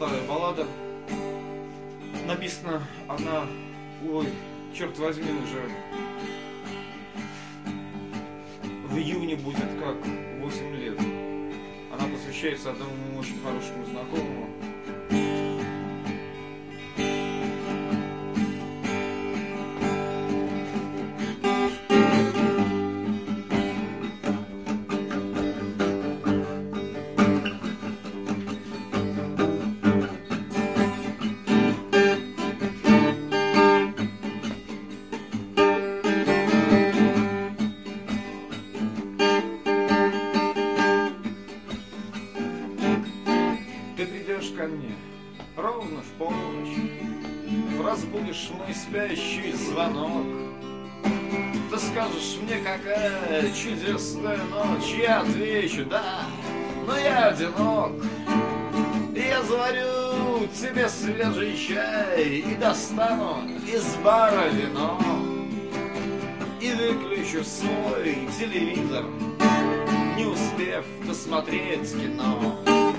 старая баллада. Написана она, ой, черт возьми, уже в июне будет как 8 лет. Она посвящается одному очень хорошему знакомому. Ты придешь ко мне ровно в полночь, разбудишь мой спящий звонок. Ты скажешь мне, какая чудесная ночь. Я отвечу, да, но я одинок. И я заварю тебе свежий чай и достану из бара вино. И выключу свой телевизор, не успев досмотреть кино.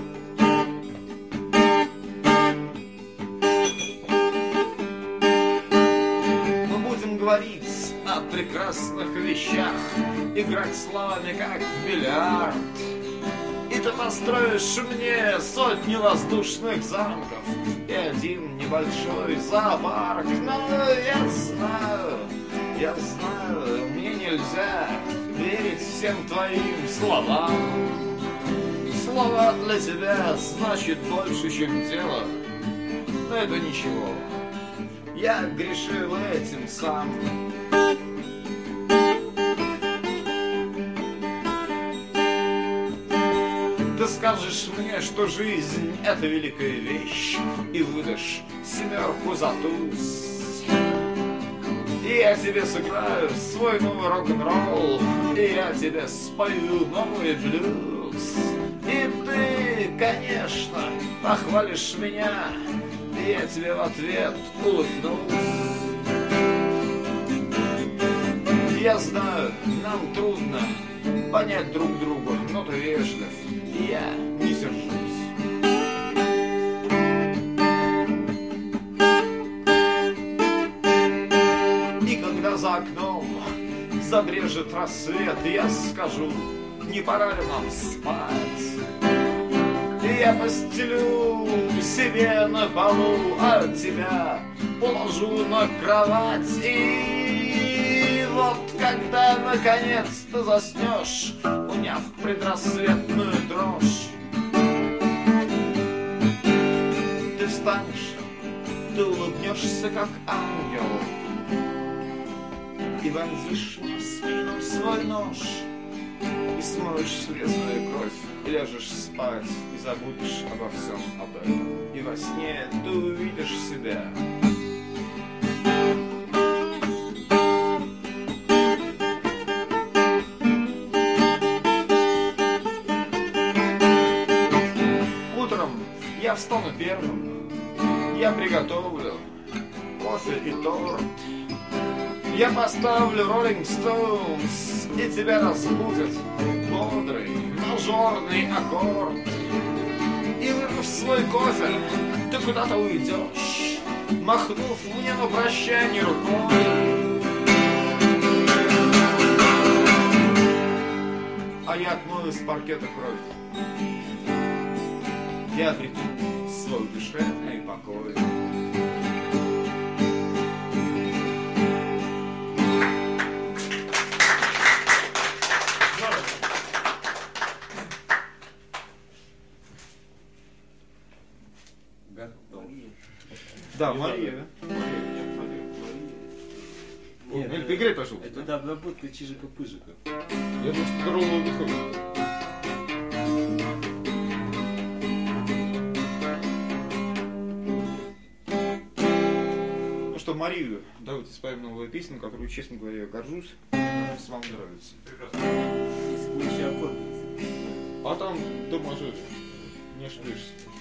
Говорить о прекрасных вещах, играть словами, как в бильярд. И ты построишь мне сотни воздушных замков и один небольшой зоопарк. Но я знаю, мне нельзя верить всем твоим словам. Слова для тебя значит больше, чем дело, но это ничего. Я грешил этим сам. Ты скажешь мне, что жизнь — это великая вещь, и выдашь 7 за туз. И я тебе сыграю свой новый рок-н-ролл, и я тебе спою новый блюз. И ты, конечно, похвалишь меня, и я тебе в ответ улыбнусь. Я знаю, нам трудно понять друг друга, но ты вежлив, и я не сержусь. И когда за окном забрежет рассвет, я скажу, не пора ли нам спать? И я постелю себе на полу, а тебя положу на кровать. И вот когда наконец ты заснешь, уняв предрассветную дрожь, ты встанешь, ты улыбнешься, как ангел, и вонзишь мне в спину свой нож. И смоешь слезную кровь, и ляжешь спать, и забудешь обо всем об этом. И во сне ты увидишь себя. Утром я встану первым, я приготовлю кофе и торт. Я поставлю Rolling Stones, и тебя разбудит бодрый мажорный аккорд. И выпив свой кофе, ты куда-то уйдешь, махнув мне на прощание рукой. А я отмою с паркета кровь. Я обрету свой душевный покой. Да, Мария. Нет, ты играй, пожалуйста. Это обработка чижика-пыжика. Я думаю, что здорового выхода. Ну что, Марию, давайте споем новую песню, которую, честно говоря, я горжусь. Если вам нравится. Прекрасно. Если бы еще аккорд. А там ты, может, не ошибешься.